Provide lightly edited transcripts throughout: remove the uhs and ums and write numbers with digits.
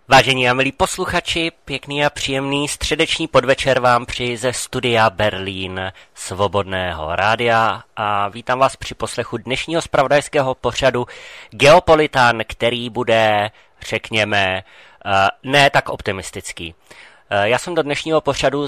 Vážení a milí posluchači, pěkný a příjemný středeční podvečer vám přeji ze studia Berlín Svobodného rádia a vítám vás při poslechu dnešního zpravodajského pořadu Geopolitan, který bude, řekněme, ne tak optimistický. Já jsem do dnešního pořadu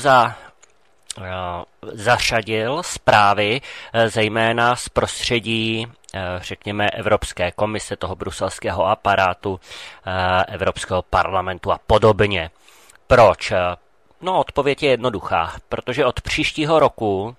zařadil zprávy, zejména z prostředí, řekněme, Evropské komise, toho bruselského aparátu, Evropského parlamentu a podobně. Proč? No, odpověď je jednoduchá, protože od příštího roku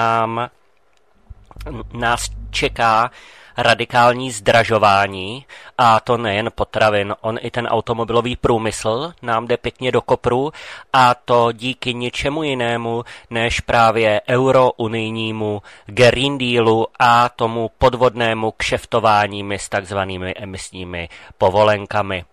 nás čeká radikální zdražování, a to nejen potravin, on i ten automobilový průmysl nám jde pěkně do kopru, a to díky ničemu jinému než právě eurounijnímu Green Dealu a tomu podvodnému kšeftování s takzvanými emisními povolenkami.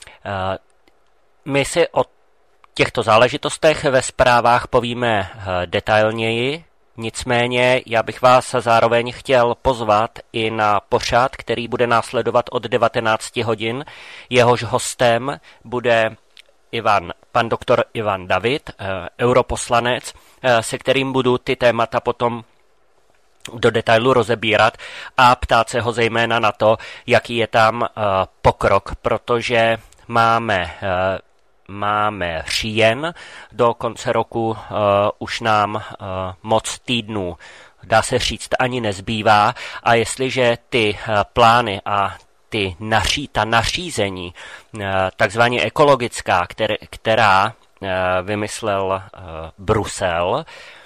My si o těchto záležitostech ve zprávách povíme detailněji. Nicméně já bych vás zároveň chtěl pozvat i na pořad, který bude následovat od 19 hodin. Jehož hostem bude pan doktor Ivan David, europoslanec, se kterým budu ty témata potom do detailu rozebírat a ptát se ho zejména na to, jaký je tam pokrok, protože máme říjen, do konce roku už nám moc týdnů, dá se říct, ani nezbývá, a jestliže ty plány a ta nařízení, takzvaně ekologická, která vymyslel Brusel,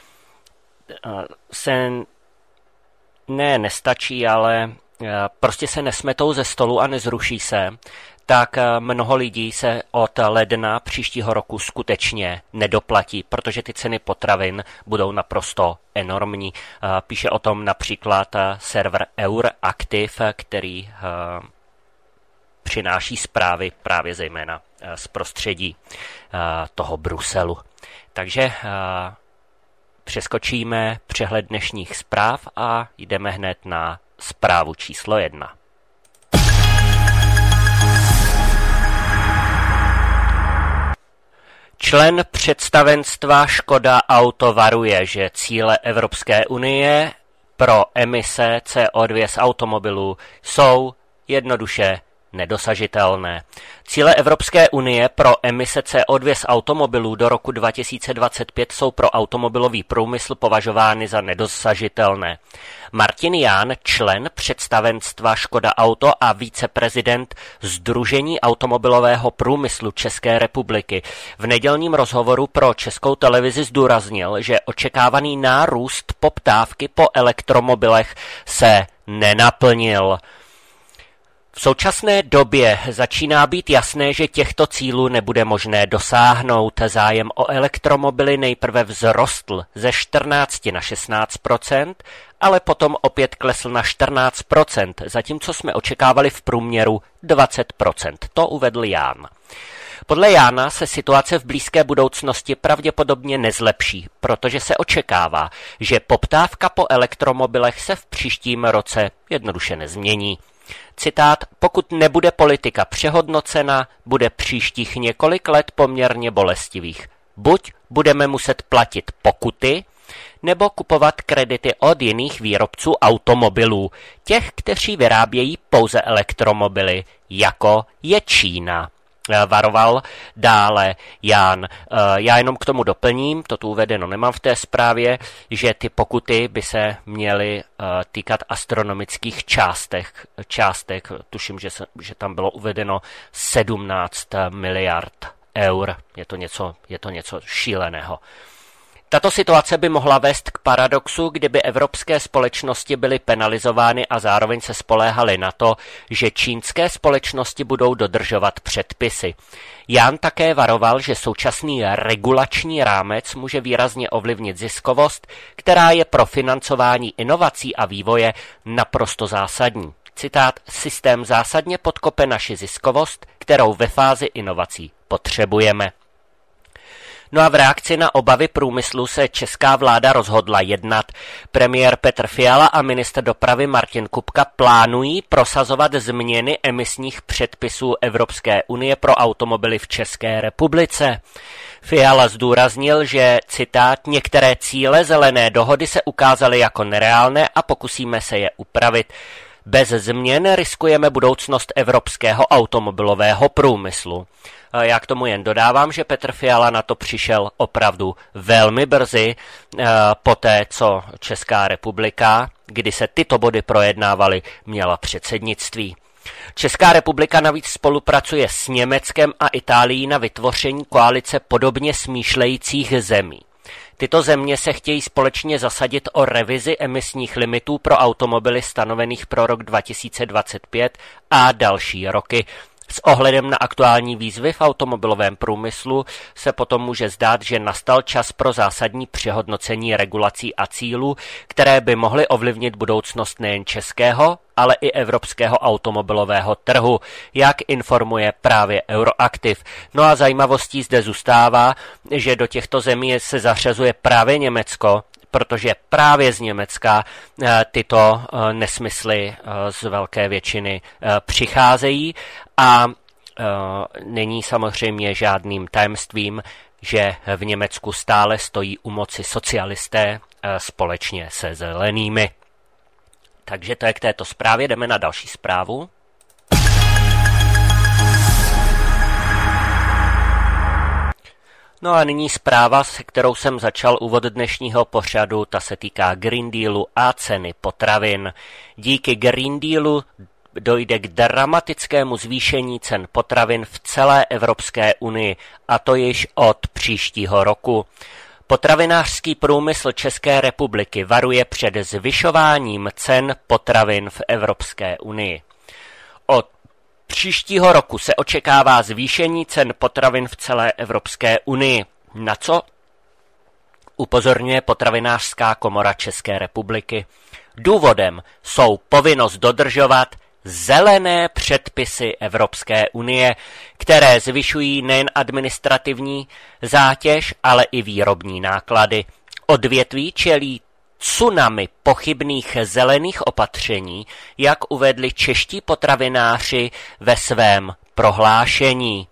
se nestačí, ale prostě se nesmetou ze stolu a nezruší se, tak mnoho lidí se od ledna příštího roku skutečně nedoplatí, protože ty ceny potravin budou naprosto enormní. Píše o tom například server Euractiv, který přináší zprávy právě zejména z prostředí toho Bruselu. Takže přeskočíme přehled dnešních zpráv a jdeme hned na zprávu číslo 1. Člen představenstva Škoda Auto varuje, že cíle Evropské unie pro emise CO2 z automobilů jsou jednoduše nedosažitelné. Cíle Evropské unie pro emise CO2 z automobilů do roku 2025 jsou pro automobilový průmysl považovány za nedosažitelné. Martin Jahn, člen představenstva Škoda Auto a viceprezident Sdružení automobilového průmyslu České republiky, v nedělním rozhovoru pro Českou televizi zdůraznil, že očekávaný nárůst poptávky po elektromobilech se nenaplnil. V současné době začíná být jasné, že těchto cílů nebude možné dosáhnout. Zájem o elektromobily nejprve vzrostl ze 14 na 16%, ale potom opět klesl na 14%, zatímco jsme očekávali v průměru 20%. To uvedl Jahn. Podle Jahna se situace v blízké budoucnosti pravděpodobně nezlepší, protože se očekává, že poptávka po elektromobilech se v příštím roce jednoduše nezmění. Citát: pokud nebude politika přehodnocena, bude příštích několik let poměrně bolestivých. Buď budeme muset platit pokuty, nebo kupovat kredity od jiných výrobců automobilů, těch, kteří vyrábějí pouze elektromobily, jako je Čína. Varoval dále Jahn. Já jenom k tomu doplním, to tu uvedeno nemám v té zprávě, že ty pokuty by se měly týkat astronomických částek. Tuším, že tam bylo uvedeno 17 miliard eur. Je to něco šíleného. Tato situace by mohla vést k paradoxu, kdyby evropské společnosti byly penalizovány a zároveň se spoléhaly na to, že čínské společnosti budou dodržovat předpisy. Jahn také varoval, že současný regulační rámec může výrazně ovlivnit ziskovost, která je pro financování inovací a vývoje naprosto zásadní. Citát: systém zásadně podkope naši ziskovost, kterou ve fázi inovací potřebujeme. No a v reakci na obavy průmyslu se česká vláda rozhodla jednat. Premiér Petr Fiala a ministr dopravy Martin Kupka plánují prosazovat změny emisních předpisů Evropské unie pro automobily v České republice. Fiala zdůraznil, že, citát, některé cíle zelené dohody se ukázaly jako nereálné a pokusíme se je upravit. Bez změn riskujeme budoucnost evropského automobilového průmyslu. Já k tomu jen dodávám, že Petr Fiala na to přišel opravdu velmi brzy, poté co Česká republika, kdy se tyto body projednávaly, měla předsednictví. Česká republika navíc spolupracuje s Německem a Itálií na vytvoření koalice podobně smýšlejících zemí. Tyto země se chtějí společně zasadit o revizi emisních limitů pro automobily stanovených pro rok 2025 a další roky. S ohledem na aktuální výzvy v automobilovém průmyslu se potom může zdát, že nastal čas pro zásadní přehodnocení regulací a cílů, které by mohly ovlivnit budoucnost nejen českého, ale i evropského automobilového trhu, jak informuje právě Euroactiv. No a zajímavostí zde zůstává, že do těchto zemí se zařazuje právě Německo, protože právě z Německa tyto nesmysly z velké většiny přicházejí a není samozřejmě žádným tajemstvím, že v Německu stále stojí u moci socialisté společně se zelenými. Takže to je k této zprávě, jdeme na další zprávu. No a nyní zpráva, se kterou jsem začal úvod dnešního pořadu, ta se týká Green Dealu a ceny potravin. Díky Green Dealu dojde k dramatickému zvýšení cen potravin v celé Evropské unii, a to již od příštího roku. Potravinářský průmysl České republiky varuje před zvyšováním cen potravin v Evropské unii. Od příštího roku se očekává zvýšení cen potravin v celé Evropské unii. Na co upozorňuje Potravinářská komora České republiky? Důvodem jsou povinnost dodržovat zelené předpisy Evropské unie, které zvyšují nejen administrativní zátěž, ale i výrobní náklady. Odvětví čelí tsunami pochybných zelených opatření, jak uvedli čeští potravináři ve svém prohlášení.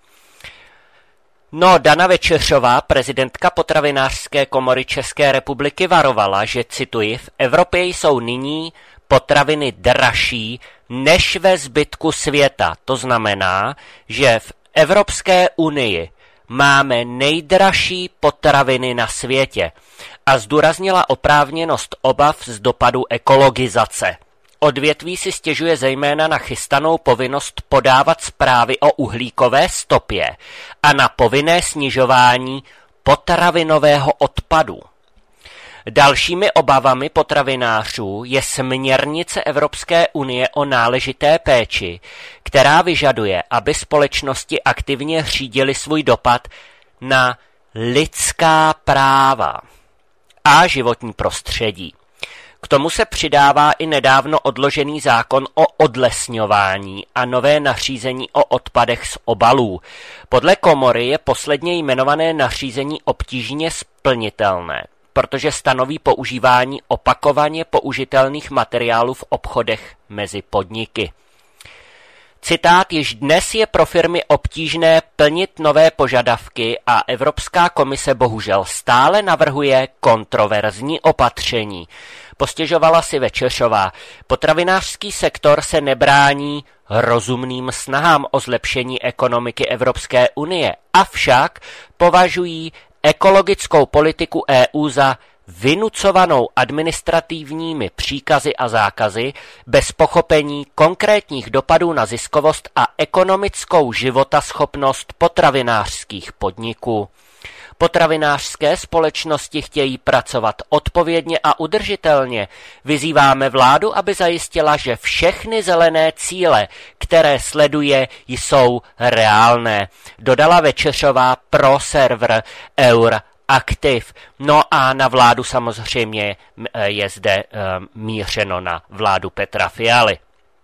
No, Dana Večeřová, prezidentka Potravinářské komory České republiky, varovala, že, cituji, v Evropě jsou nyní potraviny dražší než ve zbytku světa. To znamená, že v Evropské unii máme nejdražší potraviny na světě a zdůraznila oprávněnost obav z dopadu ekologizace. Odvětví si stěžuje zejména na chystanou povinnost podávat zprávy o uhlíkové stopě a na povinné snižování potravinového odpadu. Dalšími obavami potravinářů je směrnice Evropské unie o náležité péči, která vyžaduje, aby společnosti aktivně řídily svůj dopad na lidská práva a životní prostředí. K tomu se přidává i nedávno odložený zákon o odlesňování a nové nařízení o odpadech z obalů. Podle komory je posledně jmenované nařízení obtížně splnitelné, protože stanoví používání opakovaně použitelných materiálů v obchodech mezi podniky. Citát, již dnes je pro firmy obtížné plnit nové požadavky a Evropská komise bohužel stále navrhuje kontroverzní opatření. Postěžovala si Večeřová. Potravinářský sektor se nebrání rozumným snahám o zlepšení ekonomiky Evropské unie, avšak považují ekologickou politiku EU za vynucovanou administrativními příkazy a zákazy bez pochopení konkrétních dopadů na ziskovost a ekonomickou životaschopnost potravinářských podniků. Potravinářské společnosti chtějí pracovat odpovědně a udržitelně. Vyzýváme vládu, aby zajistila, že všechny zelené cíle, které sleduje, jsou reálné, dodala Večeřová pro server Euroactiv. No a na vládu samozřejmě je zde mířeno na vládu Petra Fialy.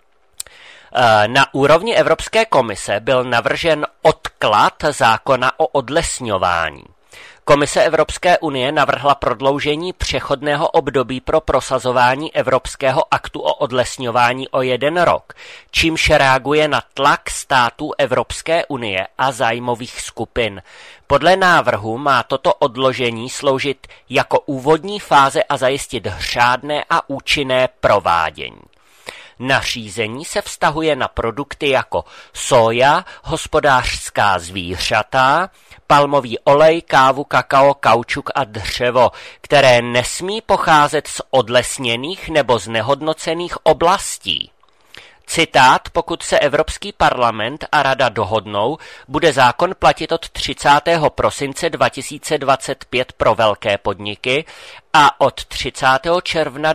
Na úrovni Evropské komise byl navržen odklad zákona o odlesňování. Komise Evropské unie navrhla prodloužení přechodného období pro prosazování Evropského aktu o odlesňování o 1 rok, čímž reaguje na tlak států Evropské unie a zájmových skupin. Podle návrhu má toto odložení sloužit jako úvodní fáze a zajistit řádné a účinné provádění. Nařízení se vztahuje na produkty jako soja, hospodářská zvířata, palmový olej, kávu, kakao, kaučuk a dřevo, které nesmí pocházet z odlesněných nebo znehodnocených oblastí. Citát: pokud se Evropský parlament a Rada dohodnou, bude zákon platit od 30. prosince 2025 pro velké podniky a od 30. června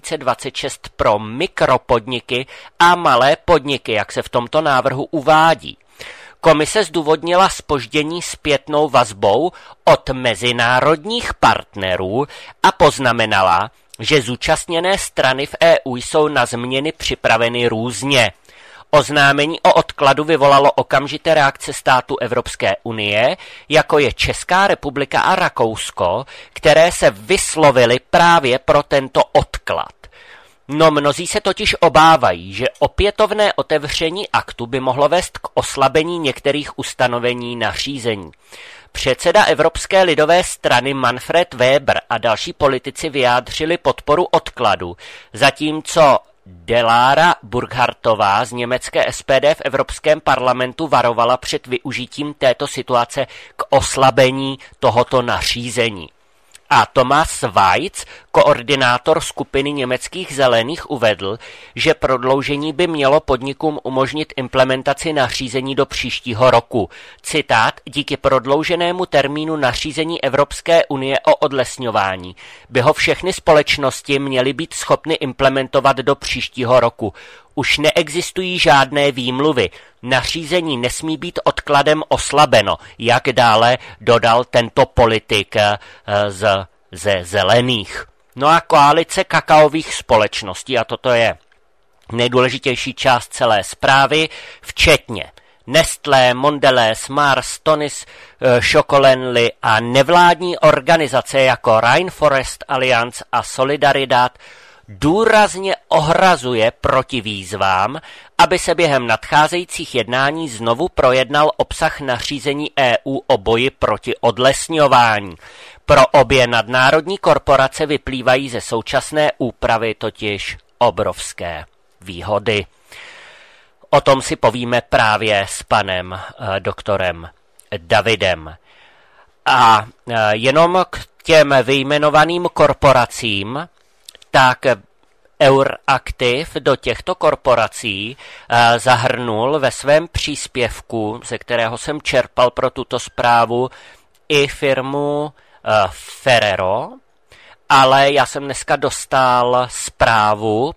2026 pro mikropodniky a malé podniky, jak se v tomto návrhu uvádí. Komise zdůvodnila zpoždění zpětnou vazbou od mezinárodních partnerů a poznamenala, že zúčastněné strany v EU jsou na změny připraveny různě. Oznámení o odkladu vyvolalo okamžité reakce států Evropské unie, jako je Česká republika a Rakousko, které se vyslovily právě pro tento odklad. No, mnozí se totiž obávají, že opětovné otevření aktu by mohlo vést k oslabení některých ustanovení nařízení. Předseda Evropské lidové strany Manfred Weber a další politici vyjádřili podporu odkladu, zatímco Delara Burkhartová z německé SPD v Evropském parlamentu varovala před využitím této situace k oslabení tohoto nařízení. A Thomas Weitz, koordinátor skupiny německých zelených, uvedl, že prodloužení by mělo podnikům umožnit implementaci nařízení do příštího roku. Citát: díky prodlouženému termínu nařízení Evropské unie o odlesňování by ho všechny společnosti měly být schopny implementovat do příštího roku. Už neexistují žádné výmluvy. Nařízení nesmí být odkladem oslabeno, jak dále dodal tento politik ze zelených. No a koalice kakaových společností, a toto je nejdůležitější část celé zprávy, včetně Nestlé, Mondelez, Mars, Tonis, Chocolately a nevládní organizace jako Rainforest Alliance a Solidaridad, důrazně ohrazuje proti výzvám, aby se během nadcházejících jednání znovu projednal obsah nařízení EU o boji proti odlesňování. Pro obě nadnárodní korporace vyplývají ze současné úpravy totiž obrovské výhody. O tom si povíme právě s panem doktorem Davidem. A jenom k těm vyjmenovaným korporacím, tak Euractiv do těchto korporací zahrnul ve svém příspěvku, ze kterého jsem čerpal pro tuto zprávu, i firmu Ferrero, ale já jsem dneska dostal zprávu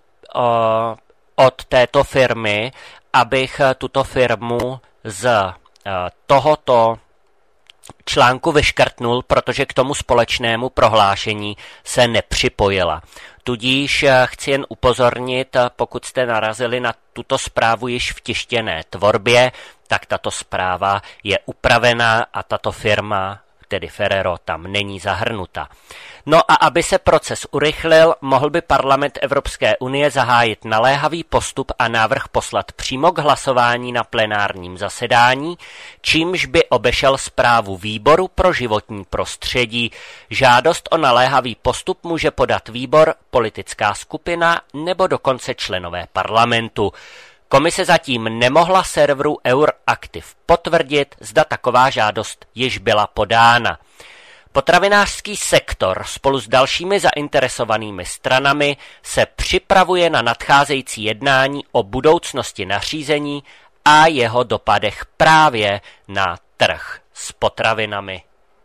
od této firmy, abych tuto firmu z tohoto článku vyškrtnul, protože k tomu společnému prohlášení se nepřipojila. Tudíž chci jen upozornit, pokud jste narazili na tuto zprávu již v tištěné tvorbě, tak tato zpráva je upravená a tato firma, tedy Ferrero, tam není zahrnuta. No a aby se proces urychlil, mohl by Parlament Evropské unie zahájit naléhavý postup a návrh poslat přímo k hlasování na plenárním zasedání, čímž by obešel zprávu Výboru pro životní prostředí. Žádost o naléhavý postup může podat výbor, politická skupina nebo dokonce členové parlamentu. Komise zatím nemohla serveru Euractiv potvrdit, zda taková žádost již byla podána. Potravinářský sektor spolu s dalšími zainteresovanými stranami se připravuje na nadcházející jednání o budoucnosti nařízení a jeho dopadech právě na trh s potravinami.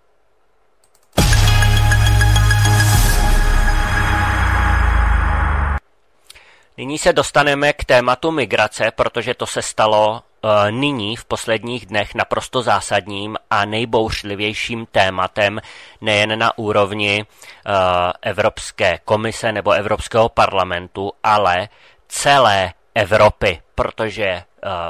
Nyní se dostaneme k tématu migrace, protože to se stalo nyní v posledních dnech naprosto zásadním a nejbouřlivějším tématem nejen na úrovni Evropské komise nebo Evropského parlamentu, ale celé Evropy, protože v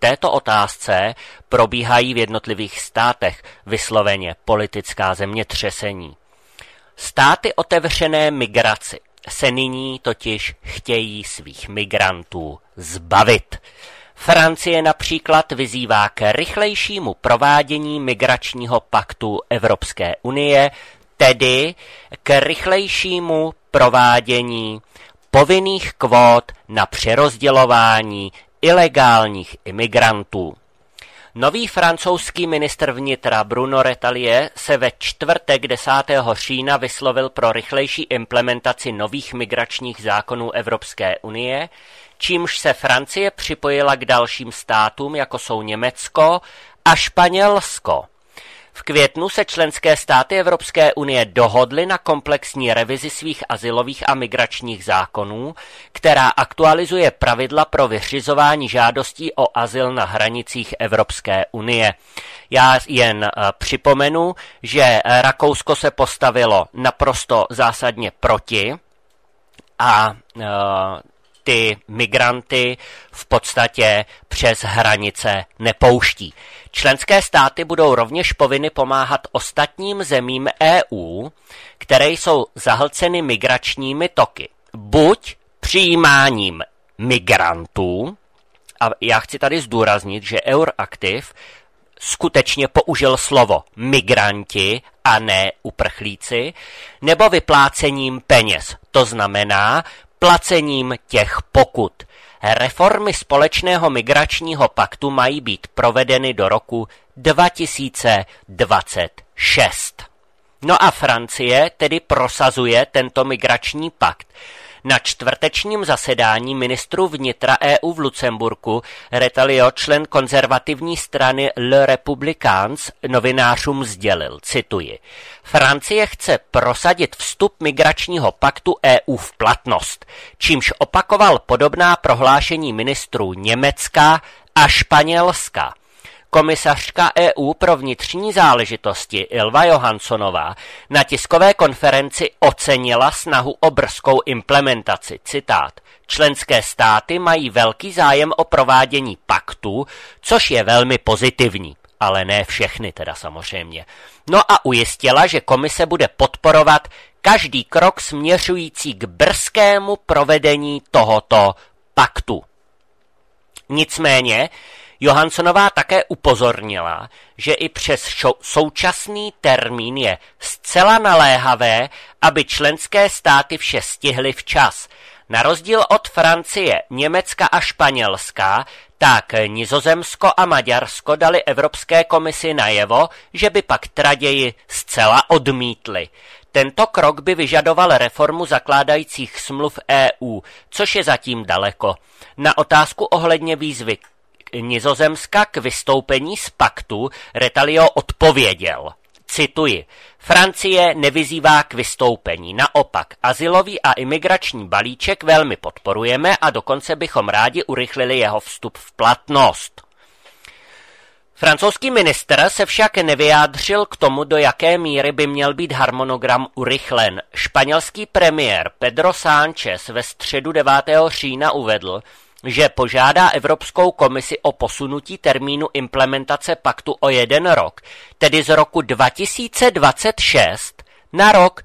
této otázce probíhají v jednotlivých státech vysloveně politická zemětřesení. Státy otevřené migraci se nyní totiž chtějí svých migrantů zbavit. Francie například vyzývá k rychlejšímu provádění migračního paktu Evropské unie, tedy k rychlejšímu provádění povinných kvót na přerozdělování ilegálních imigrantů. Nový francouzský ministr vnitra Bruno Retailleau se ve čtvrtek 10. října vyslovil pro rychlejší implementaci nových migračních zákonů Evropské unie, čímž se Francie připojila k dalším státům, jako jsou Německo a Španělsko. V květnu se členské státy Evropské unie dohodly na komplexní revizi svých azylových a migračních zákonů, která aktualizuje pravidla pro vyřizování žádostí o azyl na hranicích Evropské unie. Já jen připomenu, že Rakousko se postavilo naprosto zásadně proti a ty migranty v podstatě přes hranice nepouští. Členské státy budou rovněž povinny pomáhat ostatním zemím EU, které jsou zahlceny migračními toky. Buď přijímáním migrantů, a já chci tady zdůraznit, že Euractiv skutečně použil slovo migranti a ne uprchlíci, nebo vyplácením peněz, to znamená placením těch pokut. Reformy společného migračního paktu mají být provedeny do roku 2026. No a Francie tedy prosazuje tento migrační pakt. Na čtvrtečním zasedání ministrů vnitra EU v Lucemburku Retailleau, člen konzervativní strany Le Républicains, novinářům sdělil, cituji, Francie chce prosadit vstup migračního paktu EU v platnost, čímž opakoval podobná prohlášení ministrů Německa a Španělska. Komisařka EU pro vnitřní záležitosti Ylva Johanssonová na tiskové konferenci ocenila snahu o brzkou implementaci. Citát. Členské státy mají velký zájem o provádění paktu, což je velmi pozitivní, ale ne všechny teda samozřejmě. No a ujistila, že komise bude podporovat každý krok směřující k brzkému provedení tohoto paktu. Nicméně Johanssonová také upozornila, že i přes současný termín je zcela naléhavé, aby členské státy vše stihly včas. Na rozdíl od Francie, Německa a Španělska, tak Nizozemsko a Maďarsko dali Evropské komisi najevo, že by pak raději zcela odmítli. Tento krok by vyžadoval reformu zakládajících smluv EU, což je zatím daleko. Na otázku ohledně výzvy Nizozemska k vystoupení z paktu Retailleau odpověděl, cituji, Francie nevyzývá k vystoupení, naopak azylový a imigrační balíček velmi podporujeme a dokonce bychom rádi urychlili jeho vstup v platnost. Francouzský ministr se však nevyjádřil k tomu, do jaké míry by měl být harmonogram urychlen. Španělský premiér Pedro Sánchez ve středu 9. října uvedl, že požádá Evropskou komisi o posunutí termínu implementace paktu o 1 rok, tedy z roku 2026 na rok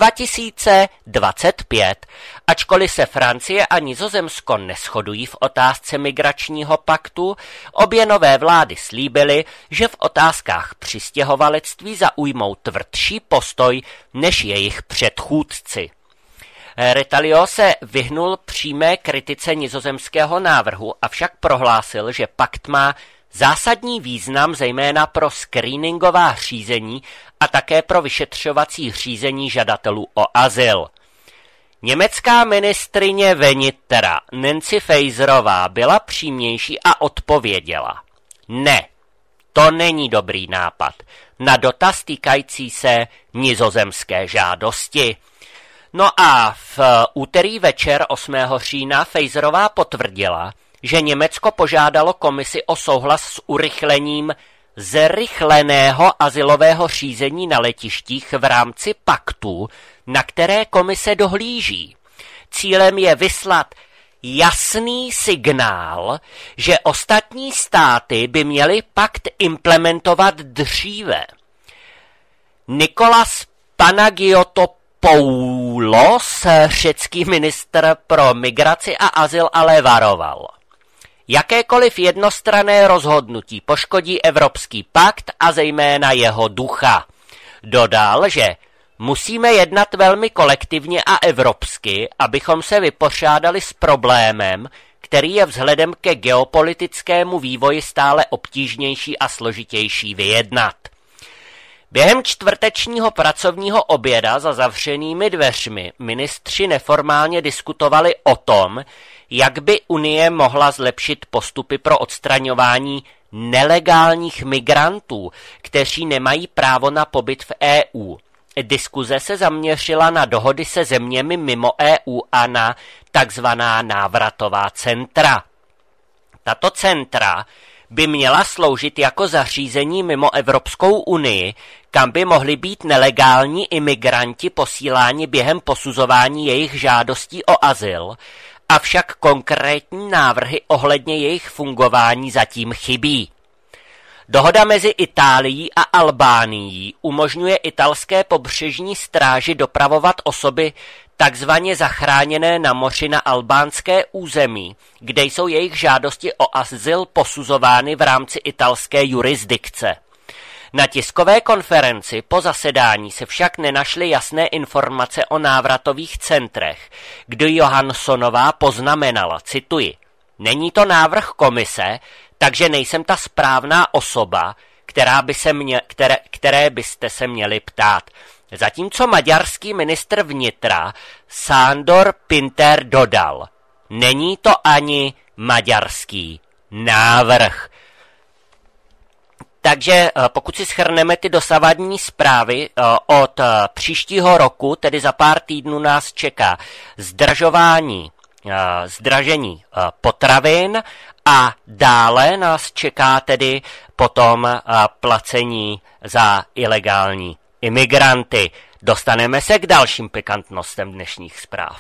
2025, ačkoliv se Francie a Nizozemsko neshodují v otázce migračního paktu, obě nové vlády slíbily, že v otázkách přistěhovalectví zaujmou tvrdší postoj než jejich předchůdci. Retailleau se vyhnul přímé kritice nizozemského návrhu, avšak prohlásil, že pakt má zásadní význam zejména pro screeningová řízení a také pro vyšetřovací řízení žadatelů o azyl. Německá ministryně vnitra Nancy Faeserová byla přímější a odpověděla: Ne, to není dobrý nápad. Na dotaz týkající se nizozemské žádosti. No a v úterý večer 8. října Faeserová potvrdila, že Německo požádalo komisi o souhlas s urychlením zrychleného azylového řízení na letištích v rámci paktu, na které komise dohlíží. Cílem je vyslat jasný signál, že ostatní státy by měly pakt implementovat dříve. Nikolas Panagiotopoulos, řecký ministr pro migraci a azyl, ale varoval. Jakékoliv jednostranné rozhodnutí poškodí Evropský pakt a zejména jeho ducha. Dodal, že musíme jednat velmi kolektivně a evropsky, abychom se vypořádali s problémem, který je vzhledem ke geopolitickému vývoji stále obtížnější a složitější vyjednat. Během čtvrtečního pracovního oběda za zavřenými dveřmi ministři neformálně diskutovali o tom, jak by Unie mohla zlepšit postupy pro odstraňování nelegálních migrantů, kteří nemají právo na pobyt v EU. Diskuze se zaměřila na dohody se zeměmi mimo EU a na takzvaná návratová centra. Tato centra by měla sloužit jako zařízení mimo Evropskou unii, kam by mohli být nelegální imigranti posíláni během posuzování jejich žádostí o azyl, avšak konkrétní návrhy ohledně jejich fungování zatím chybí. Dohoda mezi Itálií a Albánií umožňuje italské pobřežní stráži dopravovat osoby takzvaně zachráněné na moři na albánské území, kde jsou jejich žádosti o azyl posuzovány v rámci italské jurisdikce. Na tiskové konferenci po zasedání se však nenašly jasné informace o návratových centrech, kdy Johanssonová poznamenala, cituji, není to návrh komise, takže nejsem ta správná osoba, které byste se měli ptát. Zatímco maďarský ministr vnitra Sándor Pinter dodal, není to ani maďarský návrh. Takže pokud si shrneme ty dosavadní zprávy, od příštího roku, tedy za pár týdnů nás čeká zdražení potravin a dále nás čeká tedy potom placení za ilegální imigranty. Dostaneme se k dalším pikantnostem dnešních zpráv.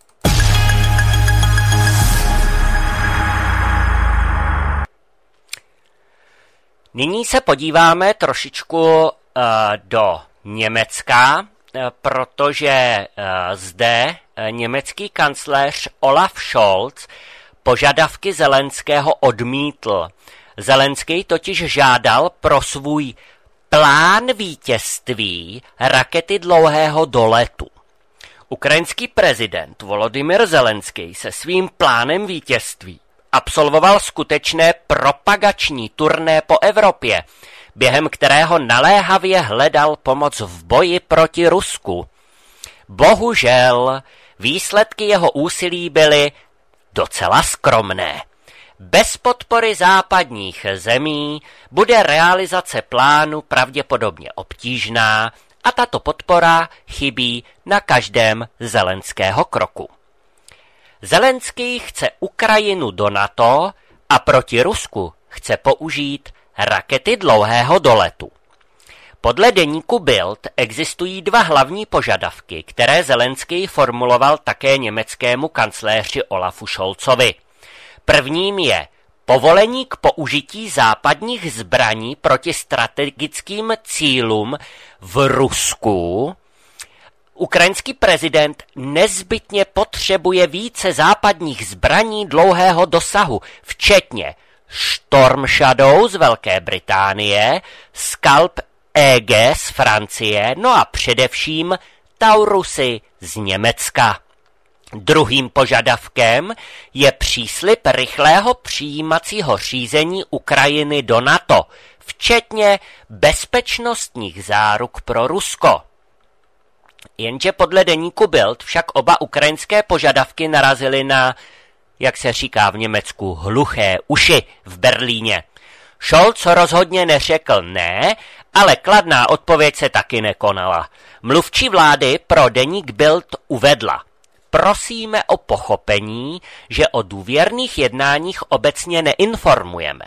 Nyní se podíváme trošičku do Německa, protože zde německý kancléř Olaf Scholz požadavky Zelenského odmítl. Zelenský totiž žádal pro svůj plán vítězství rakety dlouhého doletu. Ukrajinský prezident Volodymyr Zelenský se svým plánem vítězství absolvoval skutečné propagační turné po Evropě, během kterého naléhavě hledal pomoc v boji proti Rusku. Bohužel výsledky jeho úsilí byly docela skromné. Bez podpory západních zemí bude realizace plánu pravděpodobně obtížná a tato podpora chybí na každém Zelenského kroku. Zelenský chce Ukrajinu do NATO a proti Rusku chce použít rakety dlouhého doletu. Podle deníku Bild existují dva hlavní požadavky, které Zelenský formuloval také německému kancléři Olafu Scholzovi. Prvním je povolení k použití západních zbraní proti strategickým cílům v Rusku. Ukrajinský prezident nezbytně potřebuje více západních zbraní dlouhého dosahu, včetně Storm Shadow z Velké Británie, Scalp EG z Francie, no a především Taurusy z Německa. Druhým požadavkem je příslib rychlého přijímacího řízení Ukrajiny do NATO, včetně bezpečnostních záruk pro Rusko. Jenže podle deníku Bild však oba ukrajinské požadavky narazily na, jak se říká v Německu, hluché uši v Berlíně. Scholz rozhodně neřekl ne, ale kladná odpověď se taky nekonala. Mluvčí vlády pro deník Bild uvedla: prosíme o pochopení, že o důvěrných jednáních obecně neinformujeme.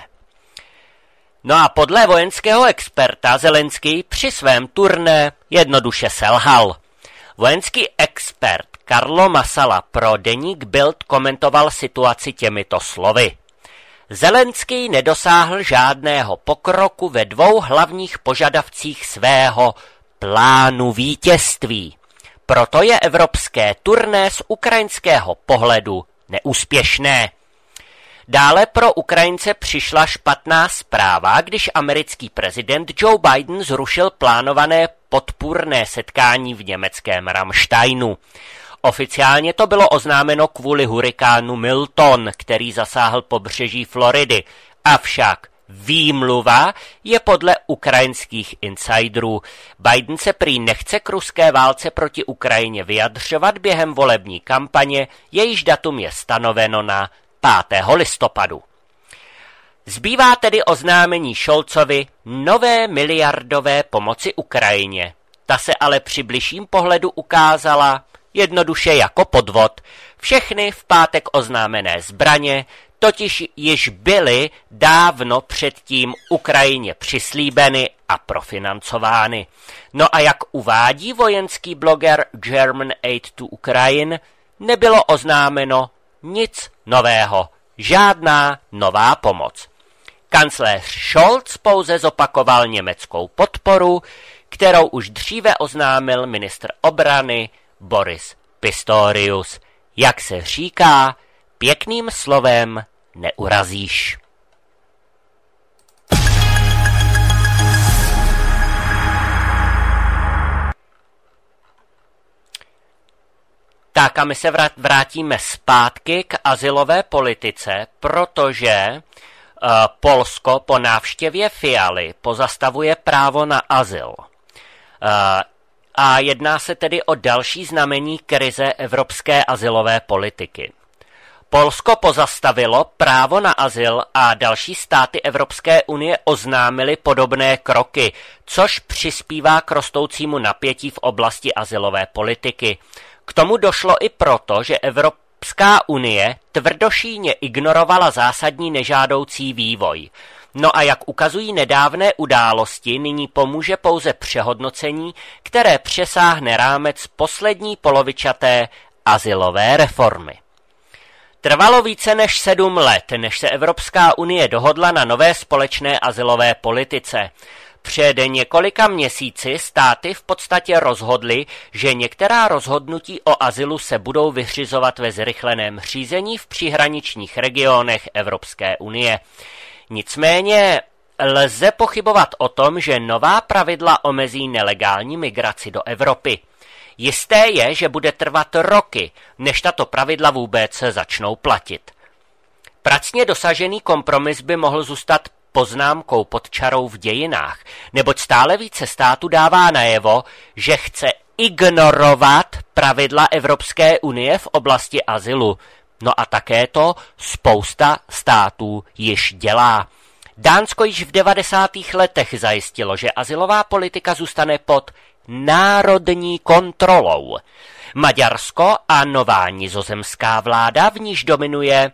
No a podle vojenského experta Zelenský při svém turné jednoduše selhal. Vojenský expert Carlo Massala pro deník Bild komentoval situaci těmito slovy. Zelenský nedosáhl žádného pokroku ve dvou hlavních požadavcích svého plánu vítězství. Proto je evropské turné z ukrajinského pohledu neúspěšné. Dále pro Ukrajince přišla špatná zpráva, když americký prezident Joe Biden zrušil plánované podpůrné setkání v německém Ramsteinu. Oficiálně to bylo oznámeno kvůli hurikánu Milton, který zasáhl pobřeží Floridy. Avšak výmluva je podle ukrajinských insiderů. Biden se prý nechce k ruské válce proti Ukrajině vyjadřovat během volební kampaně, jejíž datum je stanoveno na 5. listopadu. Zbývá tedy oznámení Scholzovi nové miliardové pomoci Ukrajině. Ta se ale při bližším pohledu ukázala jednoduše jako podvod. Všechny v pátek oznámené zbraně totiž již byly dávno předtím Ukrajině přislíbeny a profinancovány. No a jak uvádí vojenský bloger German Aid to Ukraine, nebylo oznámeno nic nového, žádná nová pomoc. Kancléř Scholz pouze zopakoval německou podporu, kterou už dříve oznámil ministr obrany Boris Pistorius. Jak se říká, pěkným slovem neurazíš. Tak a my se vrátíme zpátky k azylové politice, protože Polsko po návštěvě Fialy pozastavuje právo na azyl. A jedná se tedy o další znamení krize evropské azylové politiky. Polsko pozastavilo právo na azyl a další státy Evropské unie oznámily podobné kroky, což přispívá k rostoucímu napětí v oblasti azylové politiky. K tomu došlo i proto, že Evropská unie tvrdošíjně ignorovala zásadní nežádoucí vývoj. No a jak ukazují nedávné události, nyní pomůže pouze přehodnocení, které přesáhne rámec poslední polovičaté azylové reformy. Trvalo více než 7 let, než se Evropská unie dohodla na nové společné azylové politice. Před několika měsíci státy v podstatě rozhodly, že některá rozhodnutí o azylu se budou vyřizovat ve zrychleném řízení v příhraničních regionech Evropské unie. Nicméně lze pochybovat o tom, že nová pravidla omezí nelegální migraci do Evropy. Jisté je, že bude trvat roky, než tato pravidla vůbec začnou platit. Pracně dosažený kompromis by mohl zůstat poznámkou pod čarou v dějinách, neboť stále více států dává najevo, že chce ignorovat pravidla Evropské unie v oblasti azylu. No a také to spousta států již dělá. Dánsko již v 90. letech zajistilo, že azylová politika zůstane pod národní kontrolou. Maďarsko a nová nizozemská vláda, v níž dominuje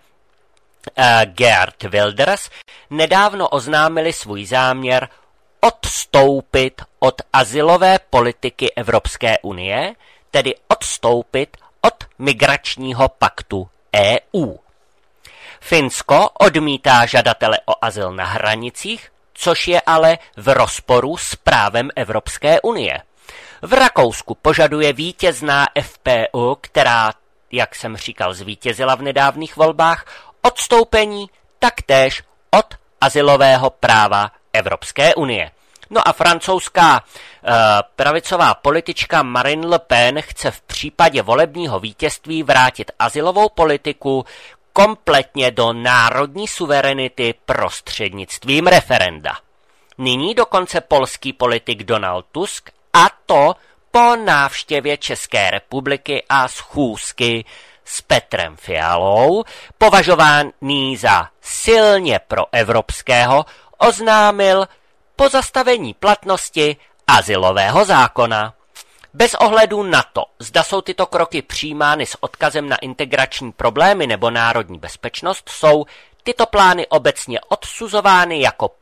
Geert Wilders, nedávno oznámili svůj záměr odstoupit od azylové politiky Evropské unie, tedy odstoupit od migračního paktu EU. Finsko odmítá žadatele o azyl na hranicích, což je ale v rozporu s právem Evropské unie. V Rakousku požaduje vítězná FPÖ, která, jak jsem říkal, zvítězila v nedávných volbách, odstoupení taktéž od azylového práva Evropské unie. No a francouzská pravicová politička Marine Le Pen chce v případě volebního vítězství vrátit azylovou politiku kompletně do národní suverenity prostřednictvím referenda. Nyní dokonce polský politik Donald Tusk, a to po návštěvě České republiky a schůzky s Petrem Fialou, považovaný za silně proevropského, oznámil pozastavení platnosti azylového zákona. Bez ohledu na to, zda jsou tyto kroky přijímány s odkazem na integrační problémy nebo národní bezpečnost, jsou tyto plány obecně odsuzovány jako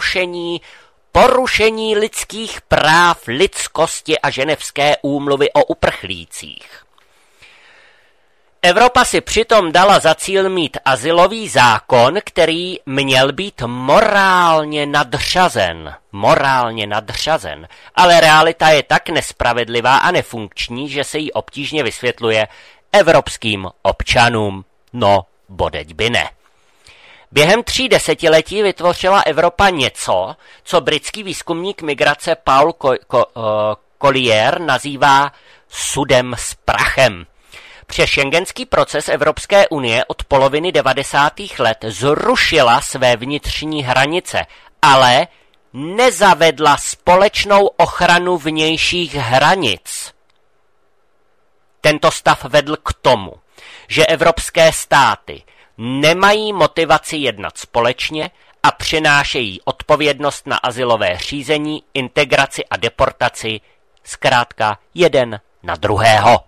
porušení lidských práv, lidskosti a ženevské úmluvy o uprchlících. Evropa si přitom dala za cíl mít azylový zákon, který měl být morálně nadřazen, ale realita je tak nespravedlivá a nefunkční, že se jí obtížně vysvětluje evropským občanům. No, bodeď by ne. Během 3 desetiletí vytvořila Evropa něco, co britský výzkumník migrace Paul Collier nazývá sudem s prachem. Přes schengenský proces Evropské unie od poloviny 90. let zrušila své vnitřní hranice, ale nezavedla společnou ochranu vnějších hranic. Tento stav vedl k tomu, že evropské státy nemají motivaci jednat společně a přenášejí odpovědnost na azylové řízení, integraci a deportaci zkrátka jeden na druhého.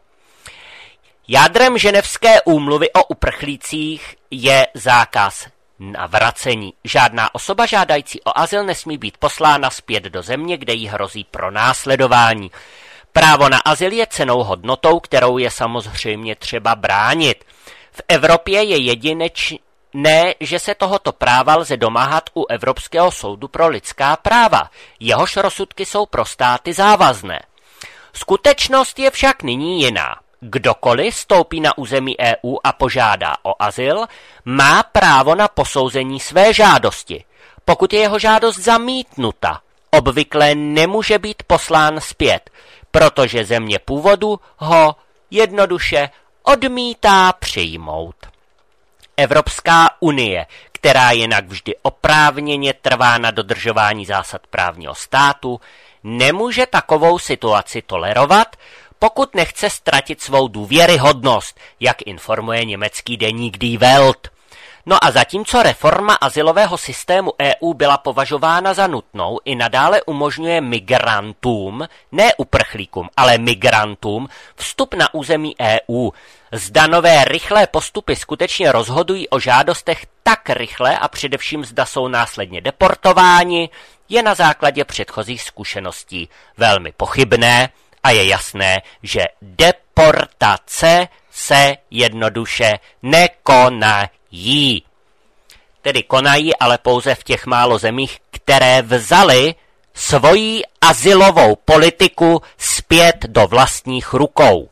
Jádrem Ženevské úmluvy o uprchlících je zákaz navracení. Žádná osoba žádající o azyl nesmí být poslána zpět do země, kde jí hrozí pronásledování. Právo na azyl je cennou hodnotou, kterou je samozřejmě třeba bránit. V Evropě je jedinečné, že se tohoto práva lze domáhat u Evropského soudu pro lidská práva. Jehož rozsudky jsou pro státy závazné. Skutečnost je však nyní jiná. Kdokoliv vstoupí na území EU a požádá o azyl, má právo na posouzení své žádosti. Pokud je jeho žádost zamítnuta, obvykle nemůže být poslán zpět, protože země původu ho jednoduše odmítá přijmout. Evropská unie, která jinak vždy oprávněně trvá na dodržování zásad právního státu, nemůže takovou situaci tolerovat, pokud nechce ztratit svou důvěryhodnost, jak informuje německý deník Die Welt. No a zatímco reforma azylového systému EU byla považována za nutnou, i nadále umožňuje migrantům, ne uprchlíkům, ale migrantům, vstup na území EU. Zda nové rychlé postupy skutečně rozhodují o žádostech tak rychle a především zda jsou následně deportováni, je na základě předchozích zkušeností velmi pochybné a je jasné, že deportace se jednoduše nekonají. Tedy konají, ale pouze v těch málo zemích, které vzaly svoji azylovou politiku zpět do vlastních rukou.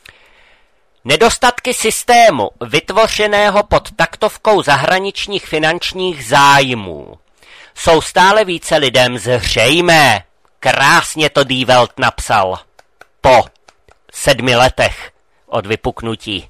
Nedostatky systému, vytvořeného pod taktovkou zahraničních finančních zájmů, jsou stále více lidem zřejmé. Krásně to Die Welt napsal po 7 letech od vypuknutí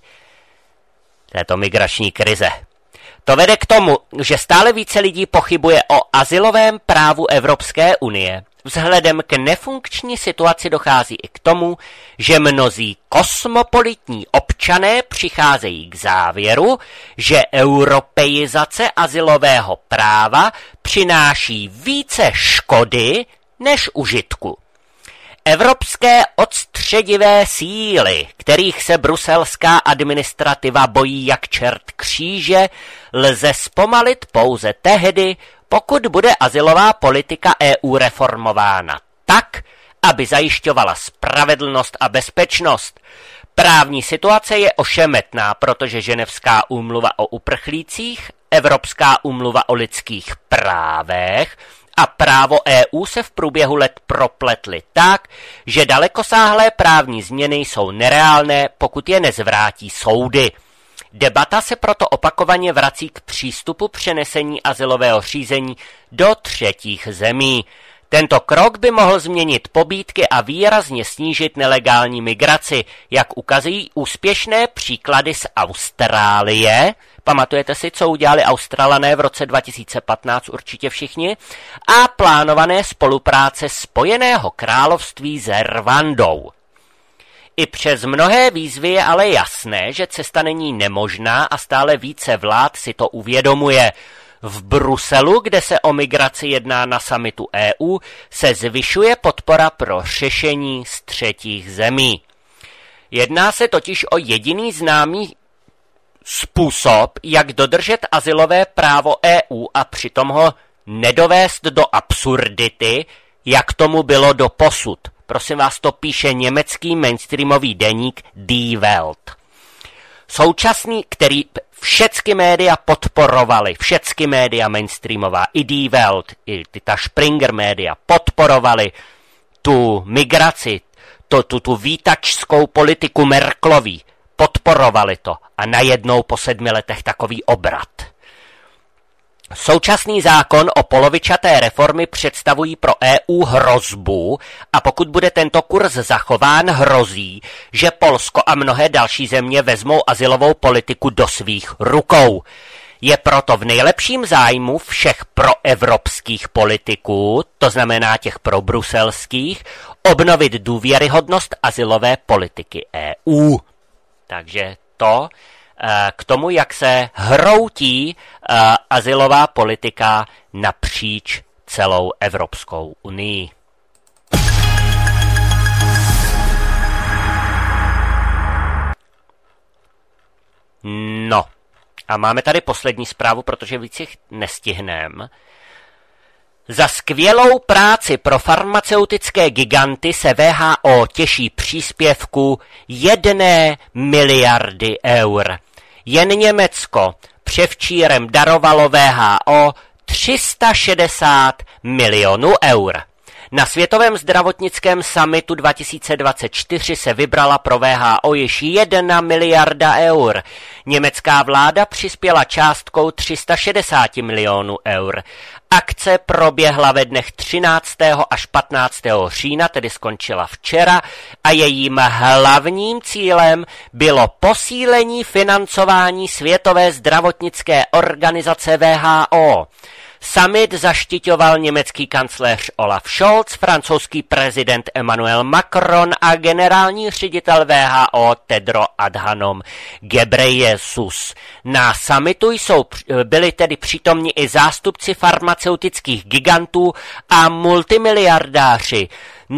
této migrační krize. To vede k tomu, že stále více lidí pochybuje o azylovém právu Evropské unie. Vzhledem k nefunkční situaci dochází i k tomu, že mnozí kosmopolitní občané přicházejí k závěru, že europeizace azylového práva přináší více škody než užitku. Evropské odstředivé síly, kterých se bruselská administrativa bojí jak čert kříže, lze zpomalit pouze tehdy, pokud bude azylová politika EU reformována tak, aby zajišťovala spravedlnost a bezpečnost. Právní situace je ošemetná, protože Ženevská úmluva o uprchlících, Evropská úmluva o lidských právech a právo EU se v průběhu let propletly tak, že dalekosáhlé právní změny jsou nereálné, pokud je nezvrátí soudy. Debata se proto opakovaně vrací k přístupu přenesení azylového řízení do třetích zemí. Tento krok by mohl změnit pobídky a výrazně snížit nelegální migraci, jak ukazují úspěšné příklady z Austrálie. Pamatujete si, co udělali Australané v roce 2015, určitě všichni, a plánované spolupráce Spojeného království s Rwandou. I přes mnohé výzvy je ale jasné, že cesta není nemožná a stále více vlád si to uvědomuje. V Bruselu, kde se o migraci jedná na summitu EU, se zvyšuje podpora pro řešení z třetích zemí. Jedná se totiž o jediný známý způsob, jak dodržet azylové právo EU a přitom ho nedovést do absurdity, jak tomu bylo doposud. Prosím vás, to píše německý mainstreamový deník Die Welt. který všechny média podporovali, všechny média mainstreamová, i Die Welt, i ta Springer média podporovali tu migraci, tu vítačskou politiku Merkelový, podporovali to a najednou po 7 letech takový obrat. Současný zákon o polovičaté reformy představují pro EU hrozbu a pokud bude tento kurz zachován, hrozí, že Polsko a mnohé další země vezmou azylovou politiku do svých rukou. Je proto v nejlepším zájmu všech proevropských politiků, to znamená těch probruselských, obnovit důvěryhodnost azylové politiky EU. Takže to k tomu, jak se hroutí azylová politika napříč celou Evropskou unii. No, a máme tady poslední zprávu, protože víc jich nestihneme. Za skvělou práci pro farmaceutické giganty se WHO těší příspěvku 1 miliardy eur. Jen Německo převčírem darovalo WHO 360 milionů eur. Na Světovém zdravotnickém summitu 2024 se vybrala pro WHO již 1 miliarda eur. Německá vláda přispěla částkou 360 milionů eur. Akce proběhla ve dnech 13. až 15. října, tedy skončila včera, a jejím hlavním cílem bylo posílení financování Světové zdravotnické organizace WHO. Summit zaštiťoval německý kancléř Olaf Scholz, francouzský prezident Emmanuel Macron a generální ředitel WHO Tedros Adhanom Ghebreyesus. Na summitu byli tedy přítomni i zástupci farmaceutických gigantů a multimiliardáři.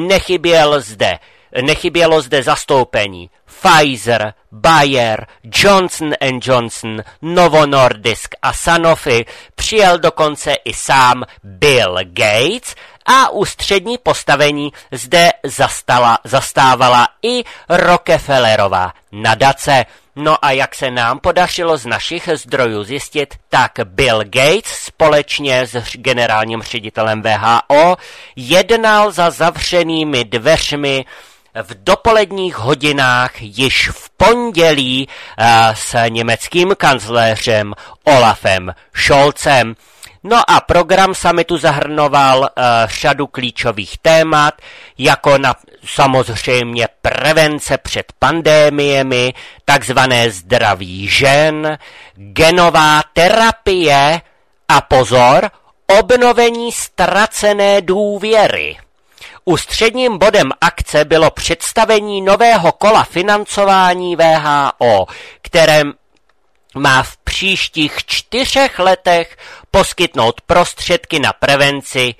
Nechybělo zde zastoupení Pfizer, Bayer, Johnson & Johnson, Novo Nordisk a Sanofi, přijel dokonce i sám Bill Gates a ústřední postavení zde zastávala i Rockefellerova nadace. No a jak se nám podařilo z našich zdrojů zjistit, tak Bill Gates společně s generálním ředitelem WHO jednal za zavřenými dveřmi v dopoledních hodinách již v pondělí s německým kancléřem Olafem Scholzem. No a program summitu zahrnoval řadu klíčových témat, jako samozřejmě prevence před pandémiemi, takzvané zdraví žen, genová terapie a pozor, obnovení ztracené důvěry. Ústředním bodem akce bylo představení nového kola financování WHO, které má v příštích 4 letech poskytnout prostředky na prevenci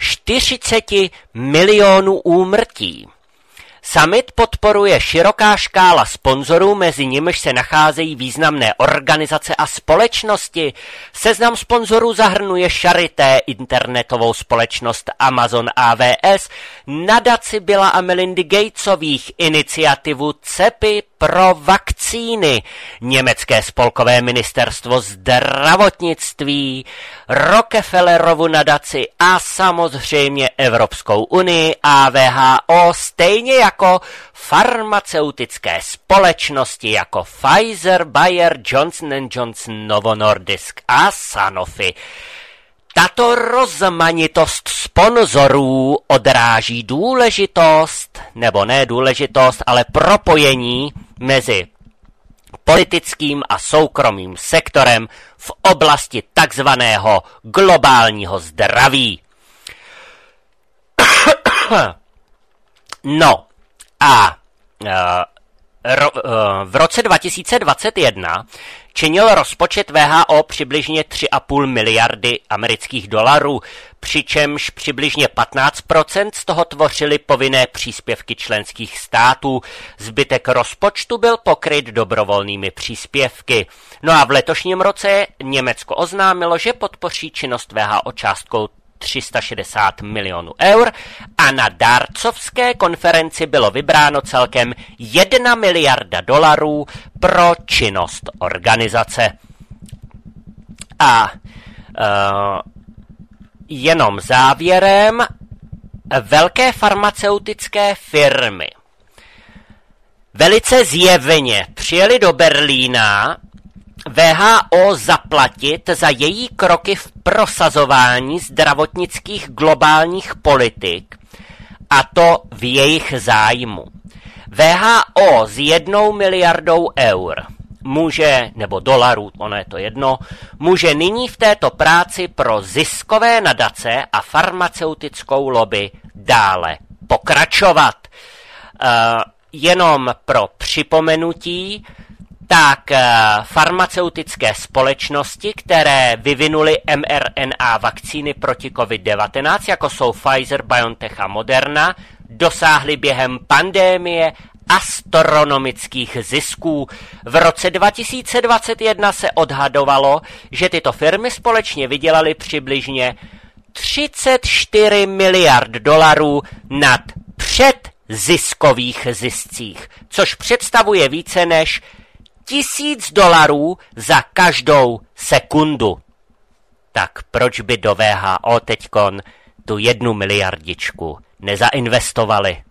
40 milionů úmrtí. Summit podporuje široká škála sponzorů, mezi nimiž se nacházejí významné organizace a společnosti. Seznam sponzorů zahrnuje Charité, internetovou společnost Amazon AWS, nadaci Billa a Melindy Gatesových, iniciativu CEPI pro vakcíny, německé spolkové ministerstvo zdravotnictví, Rockefellerovu nadaci a samozřejmě Evropskou unii a WHO, stejně jako farmaceutické společnosti jako Pfizer, Bayer, Johnson & Johnson, Novo Nordisk a Sanofi. Tato rozmanitost sponzorů odráží důležitost, nebo ne důležitost, ale propojení mezi politickým a soukromým sektorem v oblasti takzvaného globálního zdraví. No a v roce 2021 činil rozpočet WHO přibližně 3,5 miliardy amerických dolarů, přičemž přibližně 15% z toho tvořily povinné příspěvky členských států. Zbytek rozpočtu byl pokryt dobrovolnými příspěvky. No a v letošním roce Německo oznámilo, že podpoří činnost WHO částkou 360 milionů eur a na dárcovské konferenci bylo vybráno celkem 1 miliarda dolarů pro činnost organizace. A jenom závěrem, velké farmaceutické firmy velice zjevně přijeli do Berlína WHO zaplatit za její kroky v prosazování zdravotnických globálních politik, a to v jejich zájmu. WHO s 1 miliardou eur může, nebo dolarů, ono je to jedno, může nyní v této práci pro ziskové nadace a farmaceutickou lobby dále pokračovat. Jenom pro připomenutí, tak farmaceutické společnosti, které vyvinuly mRNA vakcíny proti COVID-19, jako jsou Pfizer, BioNTech a Moderna, dosáhly během pandémie astronomických zisků. V roce 2021 se odhadovalo, že tyto firmy společně vydělaly přibližně 34 miliard dolarů nad předziskových ziscích, což představuje více než $1000 za každou sekundu. Tak proč by do WHO teďkon tu 1 miliardičku nezainvestovali?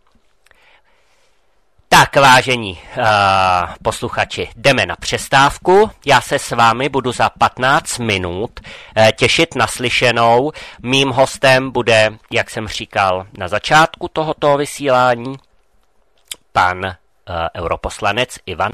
Tak, vážení posluchači, jdeme na přestávku. Já se s vámi budu za 15 minut těšit na slyšenou. Mým hostem bude, jak jsem říkal na začátku tohoto vysílání, pan europoslanec Ivan